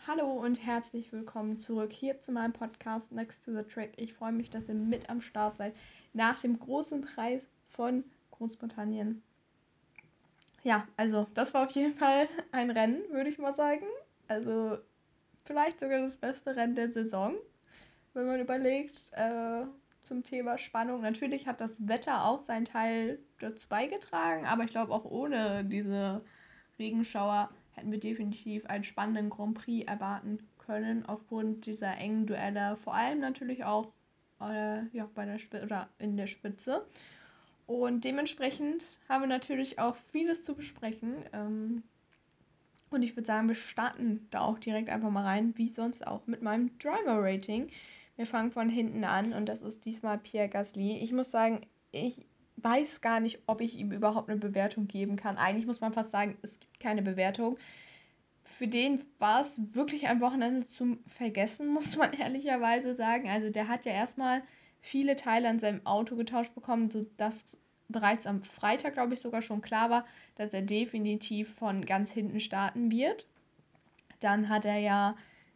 Hallo und herzlich willkommen zurück hier zu meinem Podcast Next to the Track. Ich freue mich, dass ihr mit am Start seid nach dem großen Preis von Großbritannien. Ja, also das war auf jeden Fall ein Rennen, würde ich mal sagen. Also vielleicht sogar das beste Rennen der Saison, wenn man überlegt, zum Thema Spannung. Natürlich hat das Wetter auch seinen Teil dazu beigetragen, aber ich glaube auch ohne diese Regenschauer hätten wir definitiv einen spannenden Grand Prix erwarten können, aufgrund dieser engen Duelle, vor allem natürlich auch bei der oder in der Spitze. Und dementsprechend haben wir natürlich auch vieles zu besprechen. Und ich würde sagen, wir starten da auch direkt einfach mal rein, wie sonst auch, mit meinem Driver-Rating. Wir fangen von hinten an und das ist diesmal Pierre Gasly. Ich muss sagen, ich weiß gar nicht, ob ich ihm überhaupt eine Bewertung geben kann. Eigentlich muss man fast sagen, es gibt keine Bewertung. Für den war es wirklich ein Wochenende zum Vergessen, muss man ehrlicherweise sagen. Also der hat ja erstmal viele Teile an seinem Auto getauscht bekommen, sodass bereits am Freitag, glaube ich, sogar schon klar war, dass er definitiv von ganz hinten starten wird. Dann hat er ja,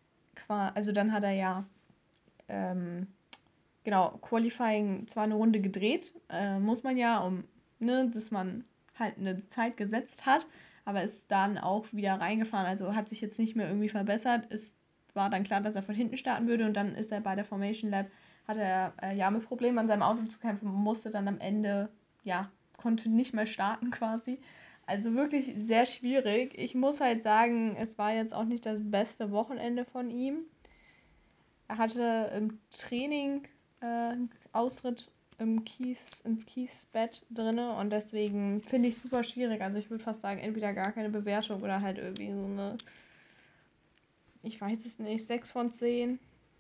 ähm, genau, Qualifying zwar eine Runde gedreht, muss man ja, dass man halt eine Zeit gesetzt hat, aber ist dann auch wieder reingefahren, also hat sich jetzt nicht mehr irgendwie verbessert. Es war dann klar, dass er von hinten starten würde und dann ist er bei der Formation Lab, hatte er mit Problemen an seinem Auto zu kämpfen und musste dann am Ende, konnte nicht mehr starten quasi. Also wirklich sehr schwierig. Ich muss halt sagen, es war jetzt auch nicht das beste Wochenende von ihm. Er hatte im Training Ausritt ins Kiesbett drin und deswegen finde ich es super schwierig. Also ich würde fast sagen, entweder gar keine Bewertung oder halt irgendwie so eine, ich weiß es nicht, 6 von 10,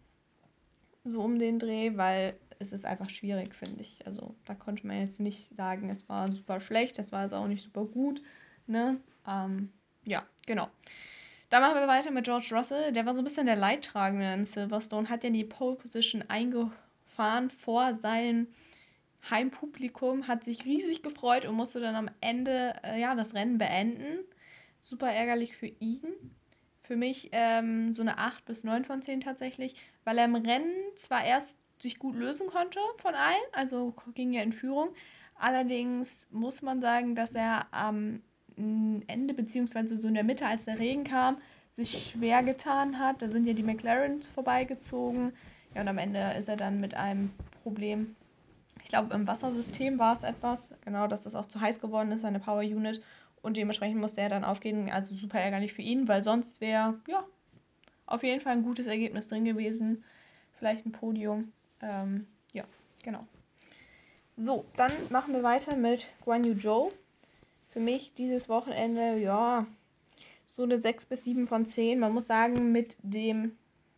so um den Dreh, weil es ist einfach schwierig, finde ich. Also da konnte man jetzt nicht sagen, es war super schlecht, das war jetzt auch nicht super gut, ne? Ja, genau. Dann machen wir weiter mit George Russell. Der war so ein bisschen der Leidtragende in Silverstone, hat ja die Pole Position eingefahren vor seinem Heimpublikum, hat sich riesig gefreut und musste dann am Ende das Rennen beenden. Super ärgerlich für ihn. Für mich so eine 8 bis 9 von 10 tatsächlich, weil er im Rennen zwar erst sich gut lösen konnte von allen, also ging ja in Führung. Allerdings muss man sagen, dass er am Ende, beziehungsweise so in der Mitte, als der Regen kam, sich schwer getan hat. Da sind ja die McLarens vorbeigezogen. Ja, und am Ende ist er dann mit einem Problem, ich glaube, im Wassersystem war es etwas, genau, dass das auch zu heiß geworden ist, seine Power Unit. Und dementsprechend musste er dann aufgehen. Also super ärgerlich für ihn, weil sonst wäre, auf jeden Fall ein gutes Ergebnis drin gewesen. Vielleicht ein Podium. Ja, genau. So, dann machen wir weiter mit Guan Yu Zhou. Für mich dieses Wochenende, so eine 6 bis 7 von 10. Man muss sagen, mit dem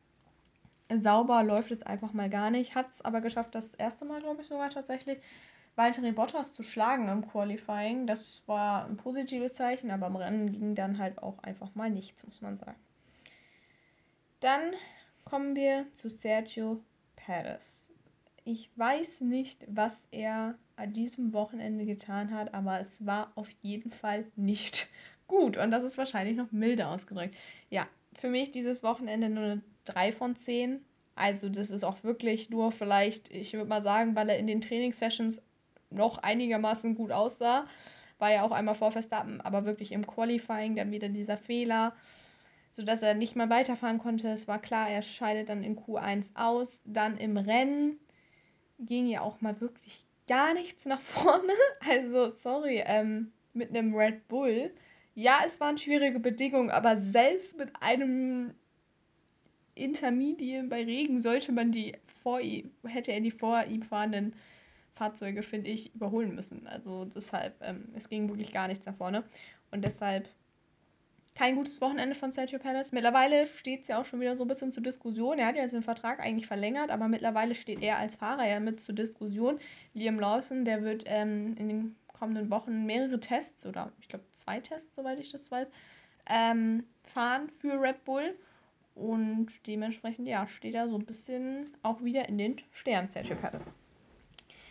sauber läuft es einfach mal gar nicht. Hat es aber geschafft, das erste Mal, glaube ich, sogar tatsächlich Valtteri Bottas zu schlagen im Qualifying. Das war ein positives Zeichen, aber im Rennen ging dann halt auch einfach mal nichts, muss man sagen. Dann kommen wir zu Sergio Perez. Ich weiß nicht, was er an diesem Wochenende getan hat, aber es war auf jeden Fall nicht gut. Und das ist wahrscheinlich noch milder ausgedrückt. Ja, für mich dieses Wochenende nur eine 3 von 10. Also das ist auch wirklich nur vielleicht, ich würde mal sagen, weil er in den Trainingssessions noch einigermaßen gut aussah. War ja auch einmal vor Verstappen, aber wirklich im Qualifying dann wieder dieser Fehler, sodass er nicht mehr weiterfahren konnte. Es war klar, er scheidet dann in Q1 aus. Dann im Rennen ging ja auch mal wirklich gar nichts nach vorne. Also, sorry, mit einem Red Bull. Ja, es waren schwierige Bedingungen, aber selbst mit einem Intermediate bei Regen sollte man hätte er die vor ihm fahrenden Fahrzeuge, finde ich, überholen müssen. Also deshalb, es ging wirklich gar nichts nach vorne. Und deshalb kein gutes Wochenende von Sergio Perez. Mittlerweile steht es ja auch schon wieder so ein bisschen zur Diskussion. Er hat ja jetzt den Vertrag eigentlich verlängert, aber mittlerweile steht er als Fahrer ja mit zur Diskussion. Liam Lawson, der wird in den kommenden Wochen mehrere Tests, oder ich glaube 2 Tests, soweit ich das weiß, fahren für Red Bull. Und dementsprechend, steht er so ein bisschen auch wieder in den Sternen, Sergio Perez.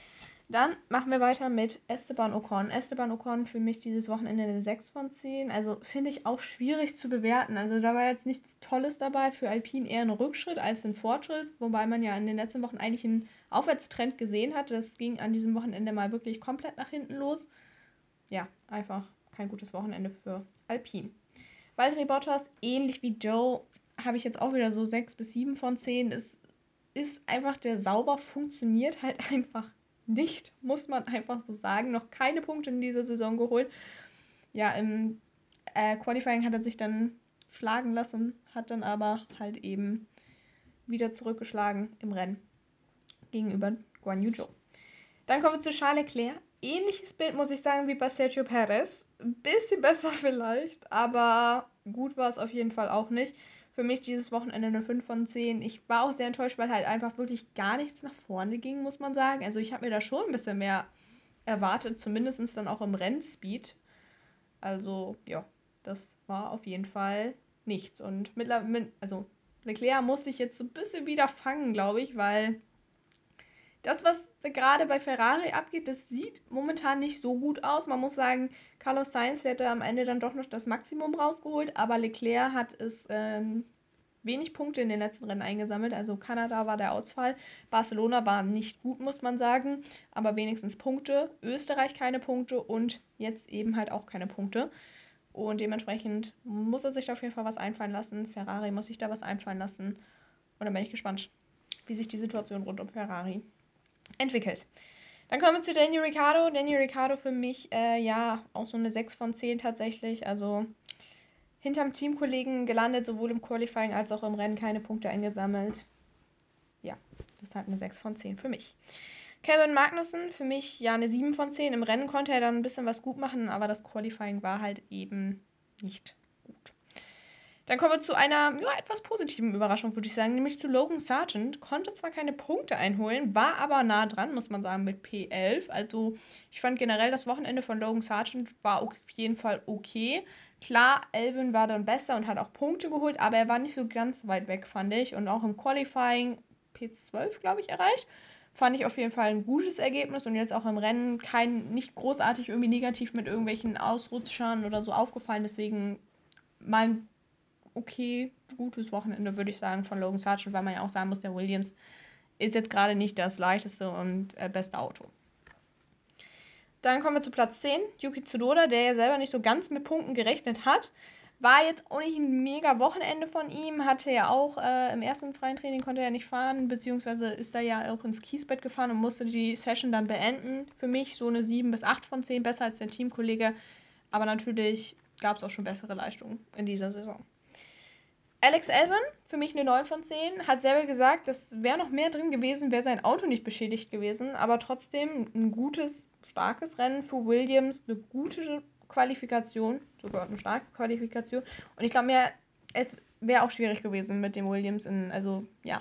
Dann machen wir weiter mit Esteban Ocon. Esteban Ocon für mich dieses Wochenende eine 6 von 10. Also finde ich auch schwierig zu bewerten. Also da war jetzt nichts Tolles dabei. Für Alpine eher ein Rückschritt als ein Fortschritt. Wobei man ja in den letzten Wochen eigentlich einen Aufwärtstrend gesehen hat. Das ging an diesem Wochenende mal wirklich komplett nach hinten los. Ja, einfach kein gutes Wochenende für Alpine. Valtteri Bottas, ähnlich wie Joe, habe ich jetzt auch wieder so 6 bis 7 von 10. Es ist einfach, der sauber funktioniert halt einfach nicht, muss man einfach so sagen. Noch keine Punkte in dieser Saison geholt. Ja, im Qualifying hat er sich dann schlagen lassen, hat dann aber halt eben wieder zurückgeschlagen im Rennen gegenüber Guan Yu Zhou. Dann kommen wir zu Charles Leclerc. Ähnliches Bild, muss ich sagen, wie bei Sergio Perez. Ein bisschen besser vielleicht, aber gut war es auf jeden Fall auch nicht. Für mich dieses Wochenende eine 5 von 10. Ich war auch sehr enttäuscht, weil halt einfach wirklich gar nichts nach vorne ging, muss man sagen. Also ich habe mir da schon ein bisschen mehr erwartet, zumindest dann auch im Rennspeed. Also ja, das war auf jeden Fall nichts. Und also Leclerc muss sich jetzt so ein bisschen wieder fangen, glaube ich, weil das, was gerade bei Ferrari abgeht, das sieht momentan nicht so gut aus. Man muss sagen, Carlos Sainz hätte am Ende dann doch noch das Maximum rausgeholt, aber Leclerc hat es wenig Punkte in den letzten Rennen eingesammelt. Also Kanada war der Ausfall, Barcelona war nicht gut, muss man sagen, aber wenigstens Punkte. Österreich keine Punkte und jetzt eben halt auch keine Punkte. Und dementsprechend muss er sich da auf jeden Fall was einfallen lassen. Ferrari muss sich da was einfallen lassen. Und dann bin ich gespannt, wie sich die Situation rund um Ferrari entwickelt. Dann kommen wir zu Daniel Ricciardo. Daniel Ricciardo für mich, ja, auch so eine 6 von 10 tatsächlich. Also hinterm Teamkollegen gelandet, sowohl im Qualifying als auch im Rennen keine Punkte eingesammelt. Ja, das ist halt eine 6 von 10 für mich. Kevin Magnussen, für mich ja eine 7 von 10. Im Rennen konnte er dann ein bisschen was gut machen, aber das Qualifying war halt eben nicht gut. Dann kommen wir zu einer etwas positiven Überraschung, würde ich sagen, nämlich zu Logan Sargent. Konnte zwar keine Punkte einholen, war aber nah dran, muss man sagen, mit P11. Also ich fand generell das Wochenende von Logan Sargent war auf jeden Fall okay. Klar, Albon war dann besser und hat auch Punkte geholt, aber er war nicht so ganz weit weg, fand ich. Und auch im Qualifying P12, glaube ich, erreicht. Fand ich auf jeden Fall ein gutes Ergebnis und jetzt auch im Rennen nicht großartig irgendwie negativ mit irgendwelchen Ausrutschern oder so aufgefallen. Deswegen mein okay, gutes Wochenende, würde ich sagen, von Logan Sargent, weil man ja auch sagen muss, der Williams ist jetzt gerade nicht das leichteste und beste Auto. Dann kommen wir zu Platz 10, Yuki Tsunoda, der ja selber nicht so ganz mit Punkten gerechnet hat. War jetzt auch nicht ein mega Wochenende von ihm, hatte ja auch im ersten freien Training konnte er nicht fahren, beziehungsweise ist er ja auch ins Kiesbett gefahren und musste die Session dann beenden. Für mich so eine 7 bis 8 von 10, besser als der Teamkollege, aber natürlich gab es auch schon bessere Leistungen in dieser Saison. Alex Albon, für mich eine 9 von 10, hat selber gesagt, das wäre noch mehr drin gewesen, wäre sein Auto nicht beschädigt gewesen, aber trotzdem ein gutes, starkes Rennen für Williams, eine gute Qualifikation, sogar eine starke Qualifikation. Und ich glaube mir, es wäre auch schwierig gewesen mit dem Williams. Also ja,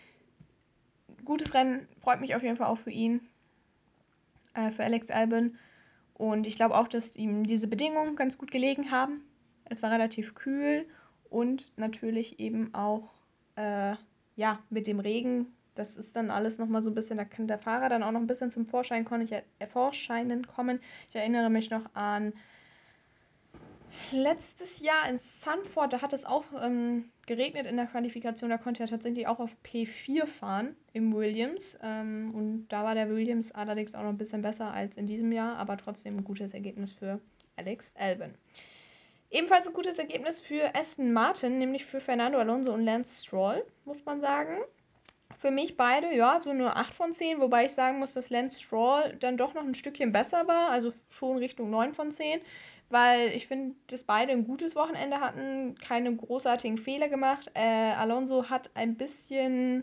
gutes Rennen, freut mich auf jeden Fall auch für ihn, für Alex Albon. Und ich glaube auch, dass ihm diese Bedingungen ganz gut gelegen haben. Es war relativ kühl. Und natürlich eben auch, mit dem Regen, das ist dann alles nochmal so ein bisschen, da kann der Fahrer dann auch noch ein bisschen zum Vorscheinen kommen. Ich erinnere mich noch an letztes Jahr in Zandvoort, da hat es auch geregnet in der Qualifikation, da konnte er tatsächlich auch auf P4 fahren im Williams. Und da war der Williams allerdings auch noch ein bisschen besser als in diesem Jahr, aber trotzdem ein gutes Ergebnis für Alex Albon. Ebenfalls ein gutes Ergebnis für Aston Martin, nämlich für Fernando Alonso und Lance Stroll, muss man sagen. Für mich beide, ja, so eine 8 von 10, wobei ich sagen muss, dass Lance Stroll dann doch noch ein Stückchen besser war, also schon Richtung 9 von 10, weil ich finde, dass beide ein gutes Wochenende hatten, keine großartigen Fehler gemacht. Alonso hat ein bisschen,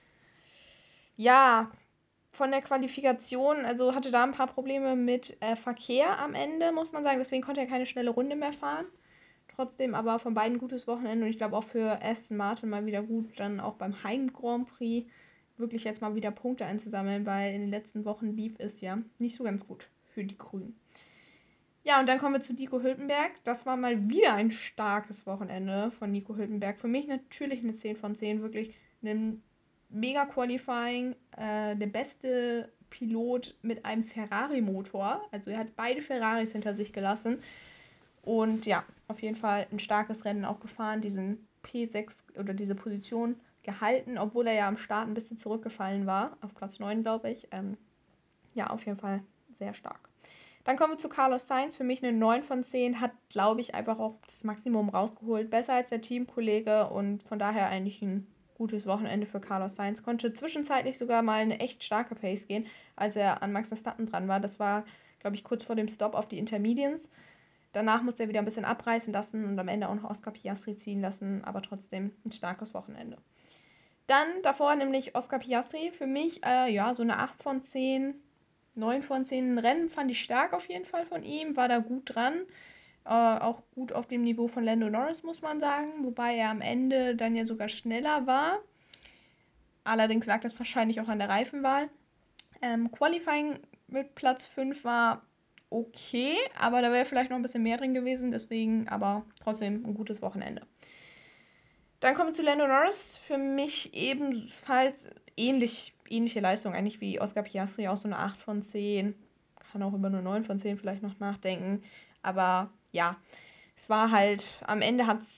ja, von der Qualifikation, also hatte da ein paar Probleme mit Verkehr am Ende, muss man sagen. Deswegen konnte er keine schnelle Runde mehr fahren. Trotzdem aber von beiden gutes Wochenende und ich glaube auch für Aston Martin mal wieder gut, dann auch beim Heim Grand Prix wirklich jetzt mal wieder Punkte einzusammeln, weil in den letzten Wochen lief es ja nicht so ganz gut für die Grünen. Ja, und dann kommen wir zu Nico Hülkenberg. Das war mal wieder ein starkes Wochenende von Nico Hülkenberg. Für mich natürlich eine 10 von 10, wirklich ein mega Qualifying, der beste Pilot mit einem Ferrari-Motor. Also er hat beide Ferraris hinter sich gelassen. Und ja, auf jeden Fall ein starkes Rennen auch gefahren, diesen P6 oder diese Position gehalten, obwohl er ja am Start ein bisschen zurückgefallen war, auf Platz 9, glaube ich. Ja, auf jeden Fall sehr stark. Dann kommen wir zu Carlos Sainz. Für mich eine 9 von 10. Hat, glaube ich, einfach auch das Maximum rausgeholt. Besser als der Teamkollege und von daher eigentlich ein gutes Wochenende für Carlos Sainz. Konnte zwischenzeitlich sogar mal eine echt starke Pace gehen, als er an Max Verstappen dran war. Das war, glaube ich, kurz vor dem Stop auf die Intermediates. Danach musste er wieder ein bisschen abreißen lassen und am Ende auch noch Oscar Piastri ziehen lassen, aber trotzdem ein starkes Wochenende. Dann davor nämlich Oscar Piastri. Für mich, ja, so eine 8 von 10. 9 von 10 Rennen fand ich stark auf jeden Fall von ihm, war da gut dran. Auch gut auf dem Niveau von Lando Norris, muss man sagen, wobei er am Ende dann ja sogar schneller war. Allerdings lag das wahrscheinlich auch an der Reifenwahl. Qualifying mit Platz 5 war okay, aber da wäre vielleicht noch ein bisschen mehr drin gewesen, deswegen aber trotzdem ein gutes Wochenende. Dann kommen wir zu Lando Norris. Für mich ebenfalls ähnliche Leistung eigentlich wie Oscar Piastri, auch so eine 8 von 10. Kann auch über eine 9 von 10 vielleicht noch nachdenken. Aber ja, es war halt, am Ende haben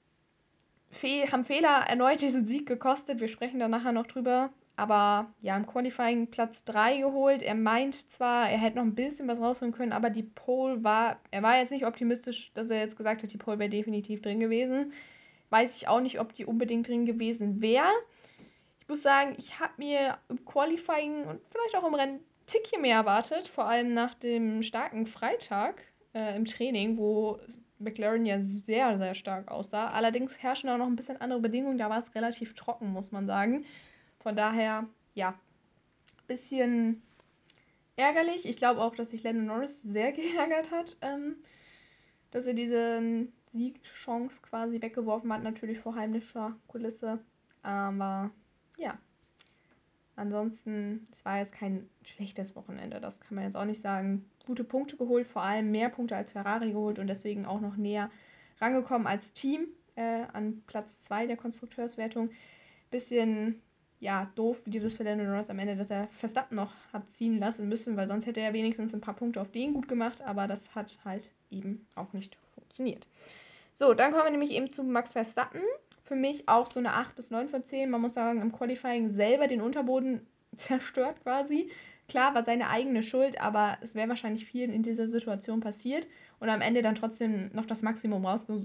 Fehler erneut diesen Sieg gekostet. Wir sprechen da nachher noch drüber. Aber ja, im Qualifying Platz 3 geholt. Er meint zwar, er hätte noch ein bisschen was rausholen können, aber die Pole er war jetzt nicht optimistisch, dass er jetzt gesagt hat, die Pole wäre definitiv drin gewesen. Weiß ich auch nicht, ob die unbedingt drin gewesen wäre. Ich muss sagen, ich habe mir im Qualifying und vielleicht auch im Rennen ein Tickchen mehr erwartet, vor allem nach dem starken Freitag im Training, wo McLaren ja sehr, sehr stark aussah. Allerdings herrschen auch noch ein bisschen andere Bedingungen, da war es relativ trocken, muss man sagen. Von daher, ja, ein bisschen ärgerlich. Ich glaube auch, dass sich Lando Norris sehr geärgert hat, dass er diese Siegchance quasi weggeworfen hat, natürlich vor heimlicher Kulisse. Aber ja, ansonsten, es war jetzt kein schlechtes Wochenende, das kann man jetzt auch nicht sagen. Gute Punkte geholt, vor allem mehr Punkte als Ferrari geholt und deswegen auch noch näher rangekommen als Team an Platz 2 der Konstrukteurswertung. Bisschen, ja, doof, wie das für Lando Norris am Ende, dass er Verstappen noch hat ziehen lassen müssen, weil sonst hätte er wenigstens ein paar Punkte auf den gut gemacht, aber das hat halt eben auch nicht funktioniert. So, dann kommen wir nämlich eben zu Max Verstappen. Für mich auch so eine 8 bis 9 von 10. Man muss sagen, im Qualifying selber den Unterboden zerstört quasi. Klar, war seine eigene Schuld, aber es wäre wahrscheinlich vielen in dieser Situation passiert und am Ende dann trotzdem noch das Maximum rausgeholt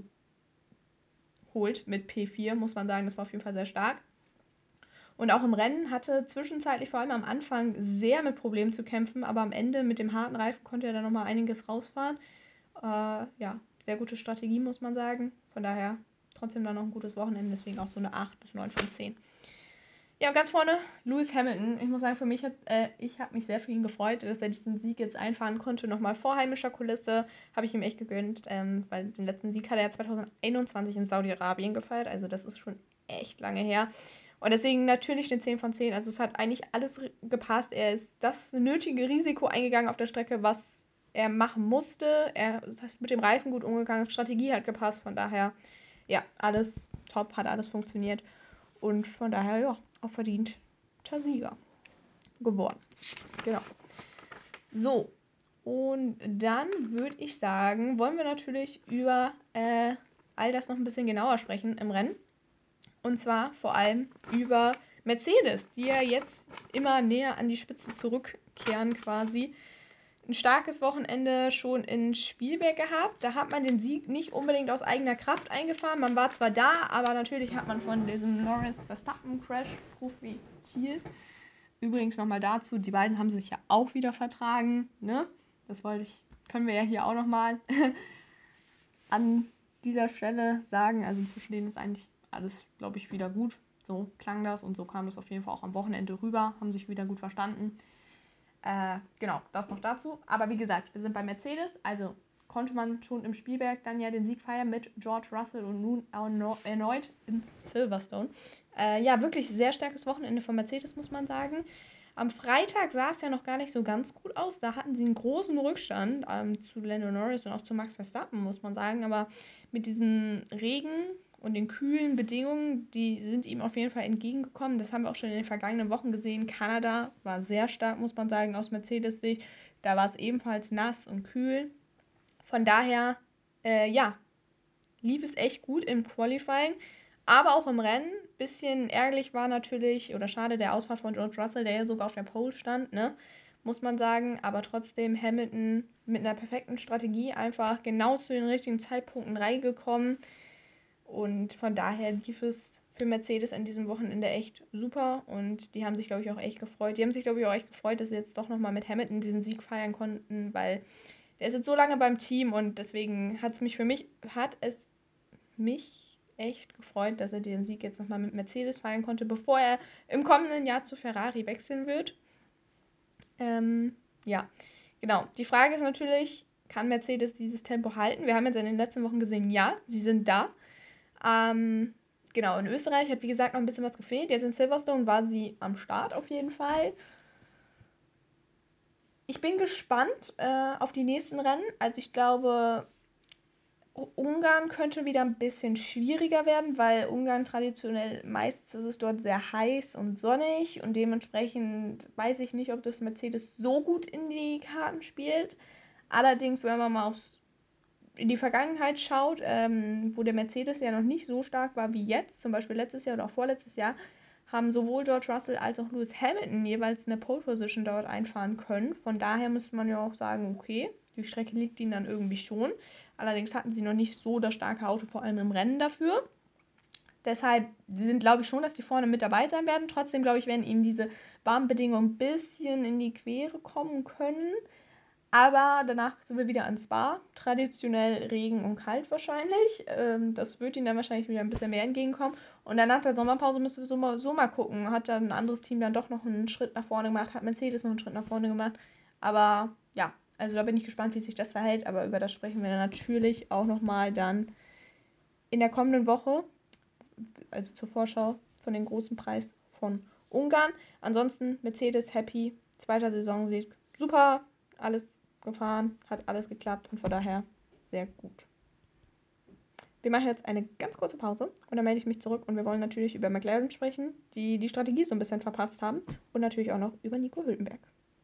mit P4, muss man sagen. Das war auf jeden Fall sehr stark. Und auch im Rennen hatte zwischenzeitlich vor allem am Anfang sehr mit Problemen zu kämpfen, aber am Ende mit dem harten Reifen konnte er dann nochmal einiges rausfahren. Ja, sehr gute Strategie, muss man sagen. Von daher trotzdem dann noch ein gutes Wochenende, deswegen auch so eine 8 bis 9 von 10. Ja, und ganz vorne Lewis Hamilton. Ich muss sagen, für mich ich habe mich sehr für ihn gefreut, dass er diesen Sieg jetzt einfahren konnte. Nochmal vor heimischer Kulisse habe ich ihm echt gegönnt, weil den letzten Sieg hat er 2021 in Saudi-Arabien gefeiert. Also das ist schon echt lange her. Und deswegen natürlich eine 10 von 10. Also es hat eigentlich alles gepasst. Er ist das nötige Risiko eingegangen auf der Strecke, was er machen musste. Er ist mit dem Reifen gut umgegangen. Strategie hat gepasst. Von daher, ja, alles top, hat alles funktioniert. Und von daher, ja, auch verdienter Sieger geworden. Genau. So, und dann würde ich sagen, wollen wir natürlich über all das noch ein bisschen genauer sprechen im Rennen. Und zwar vor allem über Mercedes, die ja jetzt immer näher an die Spitze zurückkehren quasi. Ein starkes Wochenende schon in Spielberg gehabt. Da hat man den Sieg nicht unbedingt aus eigener Kraft eingefahren. Man war zwar da, aber natürlich hat man von diesem Norris-Verstappen-Crash profitiert. Übrigens nochmal dazu, die beiden haben sich ja auch wieder vertragen. Ne? Das können wir ja hier auch nochmal an dieser Stelle sagen. Also zwischen denen ist eigentlich alles, glaube ich, wieder gut. So klang das und so kam es auf jeden Fall auch am Wochenende rüber. Haben sich wieder gut verstanden. Genau, das noch dazu. Aber wie gesagt, wir sind bei Mercedes, also konnte man schon im Spielberg dann ja den Sieg feiern mit George Russell und nun erneut in Silverstone. Ja, wirklich sehr starkes Wochenende von Mercedes, muss man sagen. Am Freitag sah es ja noch gar nicht so ganz gut aus. Da hatten sie einen großen Rückstand zu Lando Norris und auch zu Max Verstappen, muss man sagen. Aber mit diesem Regen und den kühlen Bedingungen, die sind ihm auf jeden Fall entgegengekommen. Das haben wir auch schon in den vergangenen Wochen gesehen. Kanada war sehr stark, muss man sagen, aus Mercedes-Sicht. Da war es ebenfalls nass und kühl. Von daher, lief es echt gut im Qualifying, aber auch im Rennen. Bisschen ärgerlich war natürlich, oder schade, der Ausfall von George Russell, der ja sogar auf der Pole stand, ne? Muss man sagen. Aber trotzdem Hamilton mit einer perfekten Strategie einfach genau zu den richtigen Zeitpunkten reingekommen. Und von daher lief es für Mercedes an diesem Wochenende echt super. Und die haben sich, glaube ich, auch echt gefreut. Die haben sich, glaube ich, auch echt gefreut, dass sie jetzt doch nochmal mit Hamilton diesen Sieg feiern konnten, weil der ist jetzt so lange beim Team und deswegen hat es mich echt gefreut, dass er den Sieg jetzt nochmal mit Mercedes feiern konnte, bevor er im kommenden Jahr zu Ferrari wechseln wird. Ja, genau. Die Frage ist natürlich, kann Mercedes dieses Tempo halten? Wir haben jetzt in den letzten Wochen gesehen, ja, sie sind da. Genau, in Österreich hat wie gesagt noch ein bisschen was gefehlt. Jetzt in Silverstone war sie am Start auf jeden Fall. Ich bin gespannt auf die nächsten Rennen. Also ich glaube, Ungarn könnte wieder ein bisschen schwieriger werden, weil Ungarn traditionell meistens ist es dort sehr heiß und sonnig und dementsprechend weiß ich nicht, ob das Mercedes so gut in die Karten spielt. Allerdings, wenn man mal in die Vergangenheit schaut, wo der Mercedes ja noch nicht so stark war wie jetzt, zum Beispiel letztes Jahr oder auch vorletztes Jahr, haben sowohl George Russell als auch Lewis Hamilton jeweils eine Pole Position dort einfahren können. Von daher müsste man ja auch sagen, okay, die Strecke liegt ihnen dann irgendwie schon. Allerdings hatten sie noch nicht so das starke Auto, vor allem im Rennen dafür. Deshalb sind, glaube ich, schon, dass die vorne mit dabei sein werden. Trotzdem, glaube ich, werden ihnen diese warmen Bedingungen ein bisschen in die Quere kommen können. Aber danach sind wir wieder an Spa. Traditionell Regen und kalt wahrscheinlich. Das wird ihnen dann wahrscheinlich wieder ein bisschen mehr entgegenkommen. Und dann nach der Sommerpause müssen wir so mal gucken. Hat dann ein anderes Team dann doch noch einen Schritt nach vorne gemacht? Hat Mercedes noch einen Schritt nach vorne gemacht? Aber ja, also da bin ich gespannt, wie sich das verhält. Aber über das sprechen wir dann natürlich auch nochmal dann in der kommenden Woche. Also zur Vorschau von dem großen Preis von Ungarn. Ansonsten Mercedes happy. Zweiter Saisonsieg. Super. Alles gefahren, hat alles geklappt und von daher sehr gut. Wir machen jetzt eine ganz kurze Pause und dann melde ich mich zurück und wir wollen natürlich über McLaren sprechen, die die Strategie so ein bisschen verpatzt haben und natürlich auch noch über Nico Hülkenberg.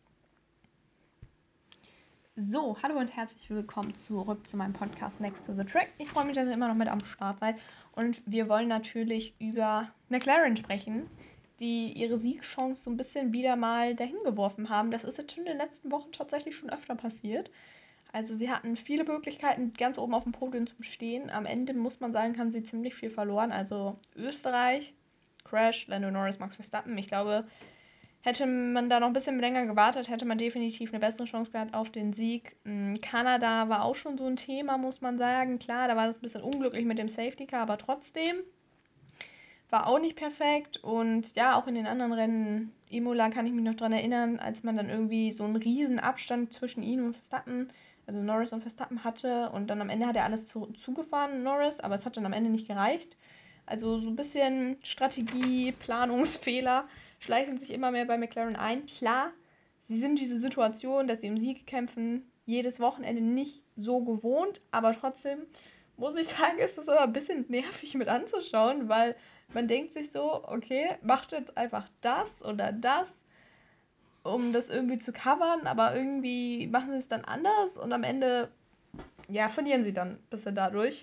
So, hallo und herzlich willkommen zurück zu meinem Podcast Next to the Track. Ich freue mich, dass ihr immer noch mit am Start seid und wir wollen natürlich über McLaren sprechen, die ihre Siegchance so ein bisschen wieder mal dahin geworfen haben. Das ist jetzt schon in den letzten Wochen tatsächlich schon öfter passiert. Also sie hatten viele Möglichkeiten, ganz oben auf dem Podium zu stehen. Am Ende, muss man sagen, haben sie ziemlich viel verloren. Also Österreich, Crash, Lando Norris, Max Verstappen. Ich glaube, hätte man da noch ein bisschen länger gewartet, hätte man definitiv eine bessere Chance gehabt auf den Sieg. Kanada war auch schon so ein Thema, muss man sagen. Klar, da war es ein bisschen unglücklich mit dem Safety Car, aber trotzdem war auch nicht perfekt. Und ja, auch in den anderen Rennen, Imola kann ich mich noch dran erinnern, als man dann irgendwie so einen riesen Abstand zwischen ihnen und Verstappen, also Norris und Verstappen hatte. Und dann am Ende hat er alles zugefahren, Norris, aber es hat dann am Ende nicht gereicht. Also so ein bisschen Strategie, Planungsfehler schleichen sich immer mehr bei McLaren ein. Klar, sie sind diese Situation, dass sie im Sieg kämpfen, jedes Wochenende nicht so gewohnt, aber trotzdem muss ich sagen, ist es immer ein bisschen nervig mit anzuschauen, weil man denkt sich so, okay, macht jetzt einfach das oder das, um das irgendwie zu covern, aber irgendwie machen sie es dann anders und am Ende, ja, verlieren sie dann ein bisschen dadurch.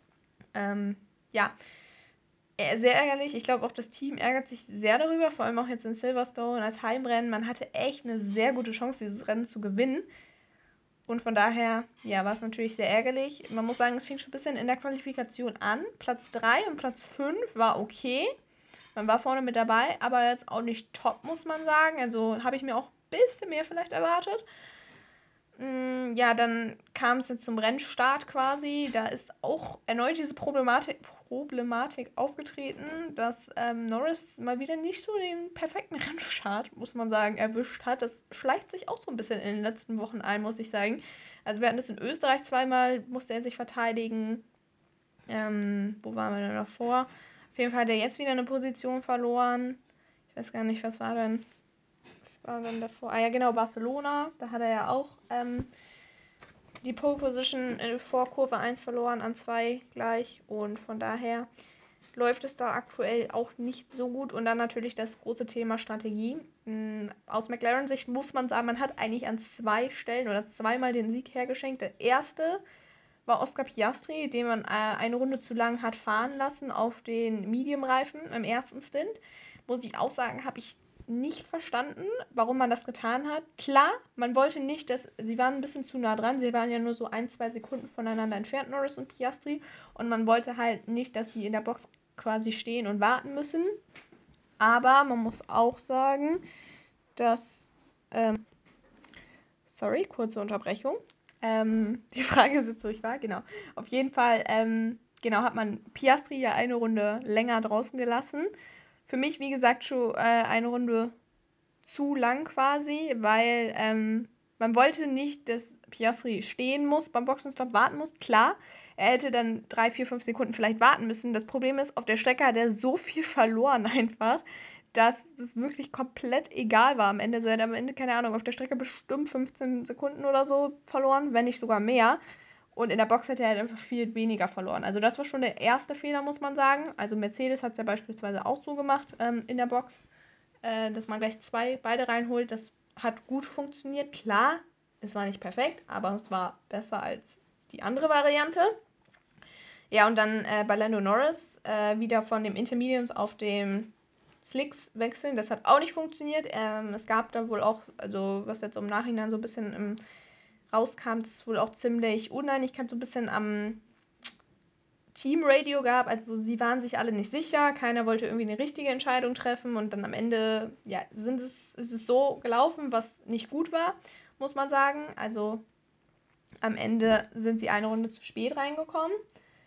Ja, sehr ärgerlich. Ich glaube auch, das Team ärgert sich sehr darüber, vor allem auch jetzt in Silverstone als Heimrennen. Man hatte echt eine sehr gute Chance, dieses Rennen zu gewinnen. Und von daher, ja, war es natürlich sehr ärgerlich. Man muss sagen, es fing schon ein bisschen in der Qualifikation an. Platz 3 und Platz 5 war okay. Man war vorne mit dabei, aber jetzt auch nicht top, muss man sagen. Also habe ich mir auch ein bisschen mehr vielleicht erwartet. Ja, dann kam es jetzt zum Rennstart quasi. Da ist auch erneut diese Problematik aufgetreten, dass Norris mal wieder nicht so den perfekten Rennstart, muss man sagen, erwischt hat. Das schleicht sich auch so ein bisschen in den letzten Wochen ein, muss ich sagen. Also wir hatten das in Österreich zweimal, musste er sich verteidigen. Wo waren wir denn davor? Auf jeden Fall hat er jetzt wieder eine Position verloren. Ich weiß gar nicht, was war denn davor? Ah ja, genau, Barcelona. Da hat er ja auch die Pole Position vor Kurve 1 verloren, an 2 gleich. Und von daher läuft es da aktuell auch nicht so gut. Und dann natürlich das große Thema Strategie. Aus McLaren-Sicht muss man sagen, man hat eigentlich an 2 Stellen oder zweimal den Sieg hergeschenkt. Der erste war Oscar Piastri, den man eine Runde zu lang hat fahren lassen auf den Medium-Reifen im ersten Stint. Muss ich auch sagen, habe ich nicht verstanden, warum man das getan hat. Klar, man wollte nicht, dass sie waren ein bisschen zu nah dran. Sie waren ja nur so 1-2 Sekunden voneinander entfernt, Norris und Piastri. Und man wollte halt nicht, dass sie in der Box quasi stehen und warten müssen. Aber man muss auch sagen, dass sorry, kurze Unterbrechung. Die Frage ist jetzt, wo ich war. Genau. Auf jeden Fall genau, hat man Piastri ja eine Runde länger draußen gelassen. Für mich, wie gesagt, schon eine Runde zu lang quasi, weil man wollte nicht, dass Piastri stehen muss, beim Boxenstopp warten muss. Klar, er hätte dann 3, 4, 5 Sekunden vielleicht warten müssen. Das Problem ist, auf der Strecke hat er so viel verloren einfach, dass es wirklich komplett egal war am Ende. So, er hat am Ende, keine Ahnung, auf der Strecke bestimmt 15 Sekunden oder so verloren, wenn nicht sogar mehr. Und in der Box hätte er halt einfach viel weniger verloren. Also das war schon der erste Fehler, muss man sagen. Also Mercedes hat es ja beispielsweise auch so gemacht in der Box, dass man gleich beide reinholt. Das hat gut funktioniert. Klar, es war nicht perfekt, aber es war besser als die andere Variante. Ja, und dann bei Lando Norris wieder von dem Intermediates auf dem Slicks wechseln. Das hat auch nicht funktioniert. Es gab da wohl auch, also was jetzt im Nachhinein so ein bisschen rauskam, dass es wohl auch ziemlich Uneinigkeit so ein bisschen am Teamradio gab. Also sie waren sich alle nicht sicher. Keiner wollte irgendwie eine richtige Entscheidung treffen. Und dann am Ende ja, ist es so gelaufen, was nicht gut war, muss man sagen. Also am Ende sind sie eine Runde zu spät reingekommen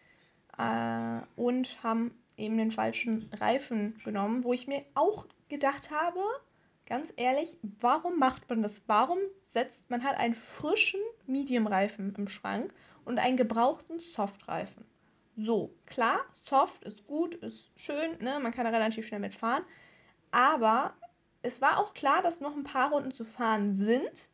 und haben eben den falschen Reifen genommen, wo ich mir auch gedacht habe, ganz ehrlich, warum macht man das? Warum setzt man halt einen frischen Medium-Reifen im Schrank und einen gebrauchten Soft-Reifen? So, klar, Soft ist gut, ist schön, ne? Man kann da relativ schnell mitfahren, aber es war auch klar, dass noch ein paar Runden zu fahren sind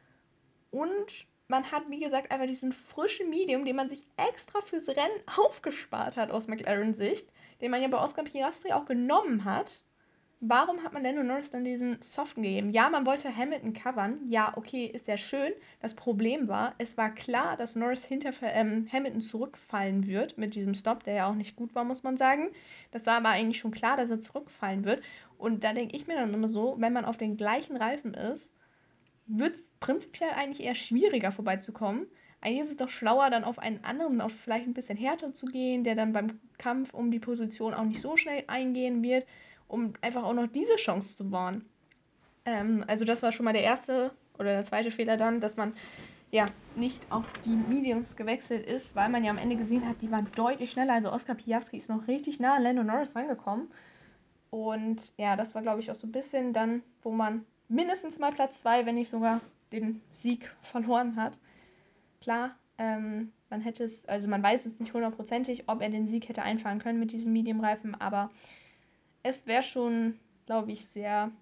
und man hat, wie gesagt, einfach diesen frischen Medium, den man sich extra fürs Rennen aufgespart hat aus McLaren-Sicht, den man ja bei Oscar Piastri auch genommen hat. Warum hat man Lando Norris dann diesen Soften gegeben? Ja, man wollte Hamilton covern. Ja, okay, ist ja schön. Das Problem war, es war klar, dass Norris hinter Hamilton zurückfallen wird mit diesem Stop, der ja auch nicht gut war, muss man sagen. Das war aber eigentlich schon klar, dass er zurückfallen wird. Und da denke ich mir dann immer so, wenn man auf den gleichen Reifen ist, wird es prinzipiell eigentlich eher schwieriger vorbeizukommen. Eigentlich ist es doch schlauer, dann auf einen anderen, auf vielleicht ein bisschen härter zu gehen, der dann beim Kampf um die Position auch nicht so schnell eingehen wird, um einfach auch noch diese Chance zu wahren. Also das war schon mal der erste oder der zweite Fehler dann, dass man ja nicht auf die Mediums gewechselt ist, weil man ja am Ende gesehen hat, die waren deutlich schneller. Also Oscar Piastri ist noch richtig nah an Lando Norris rangekommen. Und ja, das war, glaube ich, auch so ein bisschen dann, wo man mindestens mal Platz 2, wenn nicht sogar den Sieg verloren hat. Klar, man hätte es, also man weiß es nicht hundertprozentig, ob er den Sieg hätte einfahren können mit diesem Medium-Reifen, aber es wäre schon, glaube ich,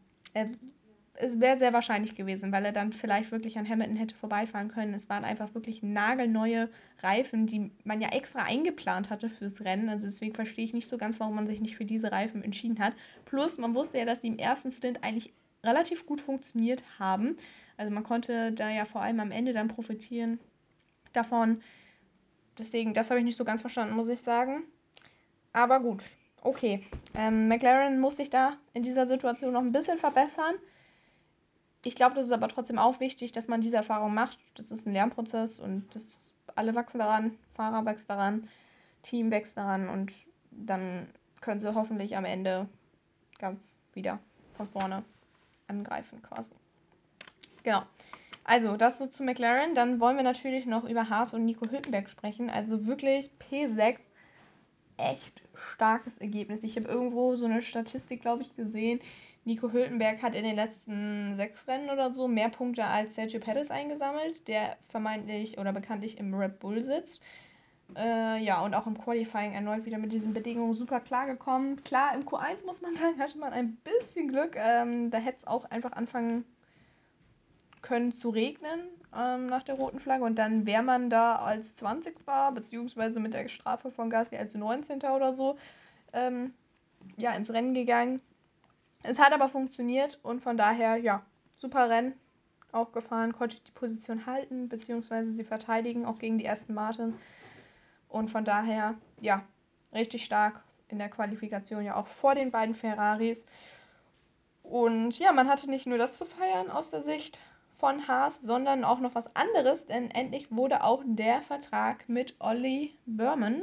es wäre sehr wahrscheinlich gewesen, weil er dann vielleicht wirklich an Hamilton hätte vorbeifahren können. Es waren einfach wirklich nagelneue Reifen, die man ja extra eingeplant hatte fürs Rennen. Also deswegen verstehe ich nicht so ganz, warum man sich nicht für diese Reifen entschieden hat. Plus, man wusste ja, dass die im ersten Stint eigentlich relativ gut funktioniert haben. Also man konnte da ja vor allem am Ende dann profitieren davon. Deswegen, das habe ich nicht so ganz verstanden, muss ich sagen. Aber gut, okay. McLaren muss sich da in dieser Situation noch ein bisschen verbessern. Ich glaube, das ist aber trotzdem auch wichtig, dass man diese Erfahrung macht. Das ist ein Lernprozess und alle wachsen daran, Fahrer wachsen daran, Team wächst daran und dann können sie hoffentlich am Ende ganz wieder von vorne angreifen quasi. Genau. Also, das so zu McLaren. Dann wollen wir natürlich noch über Haas und Nico Hülkenberg sprechen. Also wirklich P6, echt starkes Ergebnis. Ich habe irgendwo so eine Statistik, glaube ich, gesehen. Nico Hülkenberg hat in den letzten 6 Rennen oder so mehr Punkte als Sergio Perez eingesammelt, der vermeintlich oder bekanntlich im Red Bull sitzt. Ja, und auch im Qualifying erneut wieder mit diesen Bedingungen super klargekommen. Klar, im Q1 muss man sagen, hatte man ein bisschen Glück. Da hätte es auch einfach anfangen können zu regnen. nach der roten Flagge. Und dann wäre man da als 20. beziehungsweise mit der Strafe von Gasly als 19. oder so ins Rennen gegangen. Es hat aber funktioniert und von daher, ja, super Rennen auch gefahren, konnte die Position halten, beziehungsweise sie verteidigen, auch gegen die Aston Martin. Und von daher, ja, richtig stark in der Qualifikation, ja auch vor den beiden Ferraris. Und ja, man hatte nicht nur das zu feiern aus der Sicht von Haas, sondern auch noch was anderes, denn endlich wurde auch der Vertrag mit Olli Berman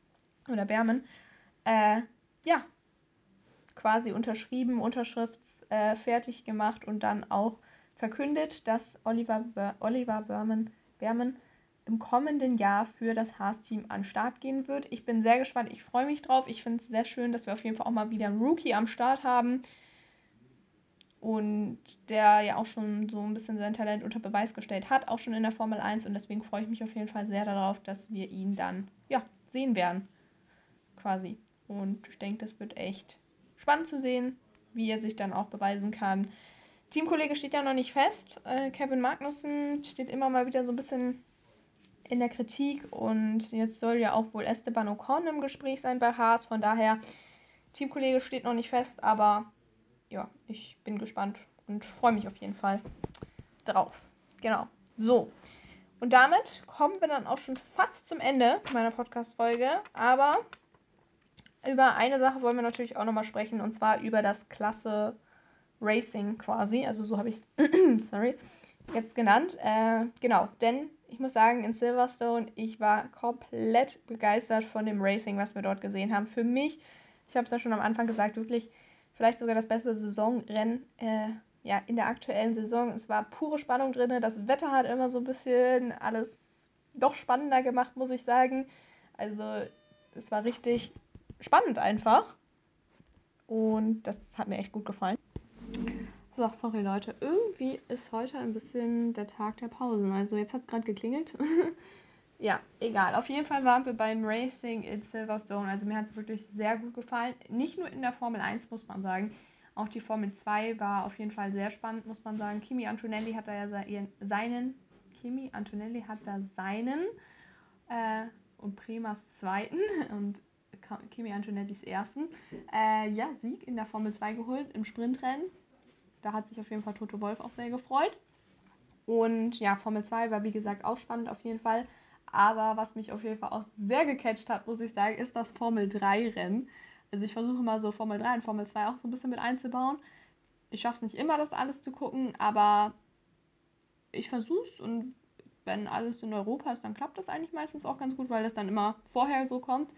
quasi unterschrieben, unterschriftsfertig gemacht und dann auch verkündet, dass Oliver Berman im kommenden Jahr für das Haas-Team an den Start gehen wird. Ich bin sehr gespannt, ich freue mich drauf. Ich finde es sehr schön, dass wir auf jeden Fall auch mal wieder einen Rookie am Start haben und der ja auch schon so ein bisschen sein Talent unter Beweis gestellt hat, auch schon in der Formel 1 und deswegen freue ich mich auf jeden Fall sehr darauf, dass wir ihn dann sehen werden, quasi. Und ich denke, das wird echt spannend zu sehen, wie er sich dann auch beweisen kann. Teamkollege steht ja noch nicht fest. Kevin Magnussen steht immer mal wieder so ein bisschen in der Kritik und jetzt soll ja auch wohl Esteban Ocon im Gespräch sein bei Haas. Von daher, Teamkollege steht noch nicht fest, aber ja, ich bin gespannt und freue mich auf jeden Fall drauf. Genau. So. Und damit kommen wir dann auch schon fast zum Ende meiner Podcast-Folge, aber über eine Sache wollen wir natürlich auch nochmal sprechen, und zwar über das Klasse Racing quasi. Also so habe ich es jetzt genannt. Genau, denn ich muss sagen, in Silverstone, ich war komplett begeistert von dem Racing, was wir dort gesehen haben. Für mich, ich habe es ja schon am Anfang gesagt, wirklich vielleicht sogar das beste Saisonrennen in der aktuellen Saison. Es war pure Spannung drin. Das Wetter hat immer so ein bisschen alles doch spannender gemacht, muss ich sagen. Also es war richtig spannend einfach. Und das hat mir echt gut gefallen. So, sorry Leute, irgendwie ist heute ein bisschen der Tag der Pausen. Also jetzt hat es gerade geklingelt. Ja, egal. Auf jeden Fall waren wir beim Racing in Silverstone. Also mir hat es wirklich sehr gut gefallen. Nicht nur in der Formel 1, muss man sagen. Auch die Formel 2 war auf jeden Fall sehr spannend, muss man sagen. Kimi Antonelli hat da seinen und Premas zweiten und Kimi Antonellis ersten Sieg in der Formel 2 geholt im Sprintrennen. Da hat sich auf jeden Fall Toto Wolff auch sehr gefreut. Und ja, Formel 2 war wie gesagt auch spannend auf jeden Fall. Aber was mich auf jeden Fall auch sehr gecatcht hat, muss ich sagen, ist das Formel 3 Rennen. Also ich versuche mal so Formel 3 und Formel 2 auch so ein bisschen mit einzubauen. Ich schaffe es nicht immer, das alles zu gucken, aber ich versuche es und wenn alles in Europa ist, dann klappt das eigentlich meistens auch ganz gut, weil das dann immer vorher so kommt.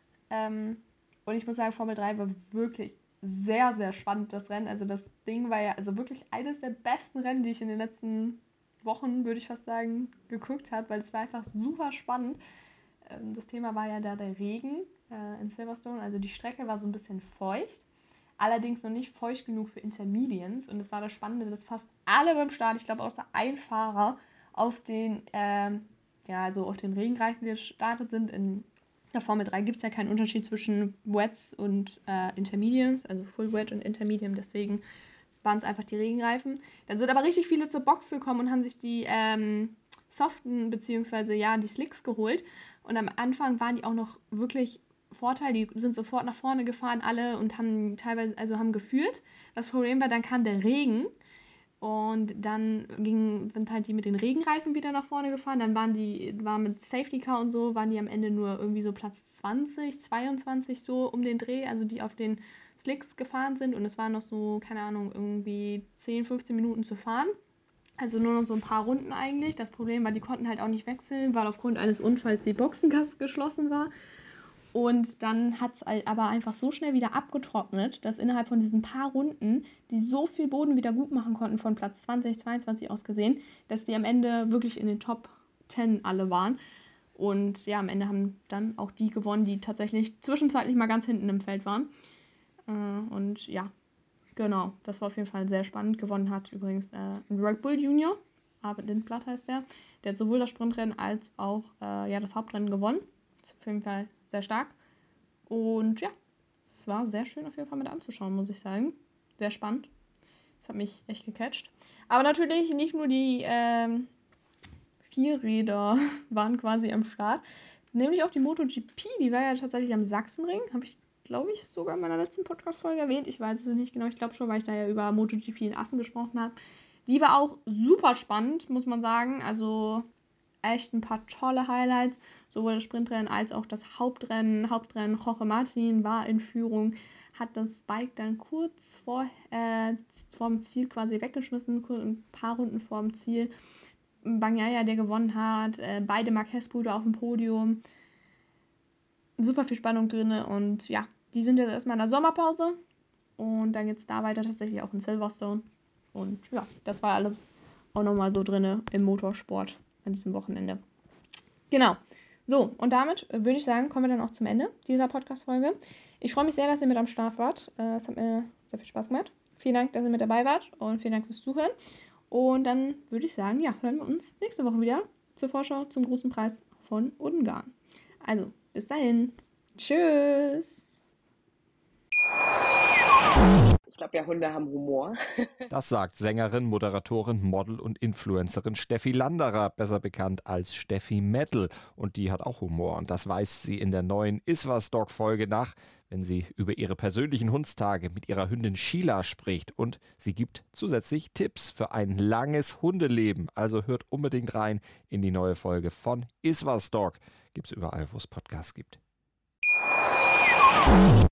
Und ich muss sagen, Formel 3 war wirklich sehr, sehr spannend, das Rennen. Also das Ding war ja also wirklich eines der besten Rennen, die ich in den letzten Wochen, würde ich fast sagen, geguckt habe, weil es war einfach super spannend. Das Thema war ja da der Regen in Silverstone. Also die Strecke war so ein bisschen feucht, allerdings noch nicht feucht genug für Intermediates. Und es war das Spannende, dass fast alle beim Start, ich glaube außer ein Fahrer, auf den auf den Regenreifen gestartet sind. In der Formel 3 gibt es ja keinen Unterschied zwischen Wets und Intermediates, also Full Wet und Intermediate, deswegen waren es einfach die Regenreifen. Dann sind aber richtig viele zur Box gekommen und haben sich die soften, beziehungsweise die Slicks geholt. Und am Anfang waren die auch noch wirklich Vorteil, die sind sofort nach vorne gefahren alle und haben haben geführt. Das Problem war, dann kam der Regen und dann sind halt die mit den Regenreifen wieder nach vorne gefahren. Dann war mit Safety Car und so, waren die am Ende nur irgendwie so Platz 20, 22 so um den Dreh, also die auf den Slicks gefahren sind und es waren noch so, keine Ahnung, irgendwie 10, 15 Minuten zu fahren. Also nur noch so ein paar Runden eigentlich. Das Problem war, die konnten halt auch nicht wechseln, weil aufgrund eines Unfalls die Boxengasse geschlossen war. Und dann hat es aber einfach so schnell wieder abgetrocknet, dass innerhalb von diesen paar Runden die so viel Boden wieder gut machen konnten, von Platz 20, 22 aus gesehen, dass die am Ende wirklich in den Top 10 alle waren. Und ja, am Ende haben dann auch die gewonnen, die tatsächlich zwischenzeitlich mal ganz hinten im Feld waren. Und ja, genau, das war auf jeden Fall sehr spannend. Gewonnen hat übrigens ein Red Bull Junior, Arvid Lindblad heißt der. Der hat sowohl das Sprintrennen als auch das Hauptrennen gewonnen. Das ist auf jeden Fall sehr stark. Und ja, es war sehr schön auf jeden Fall mit anzuschauen, muss ich sagen. Sehr spannend. Das hat mich echt gecatcht. Aber natürlich nicht nur die Vierräder waren quasi am Start. Nämlich auch die MotoGP, die war ja tatsächlich am Sachsenring. Habe ich, glaube ich, sogar in meiner letzten Podcast-Folge erwähnt. Ich weiß es nicht genau. Ich glaube schon, weil ich da ja über MotoGP in Assen gesprochen habe. Die war auch super spannend, muss man sagen. Also echt ein paar tolle Highlights. Sowohl das Sprintrennen als auch das Hauptrennen. Jorge Martin war in Führung, hat das Bike dann kurz vorm Ziel quasi weggeschmissen, ein paar Runden vorm Ziel. Bagnaia, der gewonnen hat, beide Marquez-Brüder auf dem Podium. Super viel Spannung drin und ja, die sind jetzt erstmal in der Sommerpause und dann geht es da weiter tatsächlich auch in Silverstone. Und ja, das war alles auch nochmal so drin im Motorsport an diesem Wochenende. Genau. So, und damit würde ich sagen, kommen wir dann auch zum Ende dieser Podcast-Folge. Ich freue mich sehr, dass ihr mit am Start wart. Es hat mir sehr viel Spaß gemacht. Vielen Dank, dass ihr mit dabei wart und vielen Dank fürs Zuhören. Und dann würde ich sagen, ja, hören wir uns nächste Woche wieder zur Vorschau zum großen Preis von Ungarn. Also, bis dahin. Tschüss. Ich glaube ja, Hunde haben Humor. Das sagt Sängerin, Moderatorin, Model und Influencerin Steffi Landerer, besser bekannt als Steffi Metal. Und die hat auch Humor. Und das weist sie in der neuen Iswas-Dog-Folge nach, wenn sie über ihre persönlichen Hundstage mit ihrer Hündin Sheila spricht. Und sie gibt zusätzlich Tipps für ein langes Hundeleben. Also hört unbedingt rein in die neue Folge von Iswas-Dog. Gibt's überall, wo es Podcasts gibt.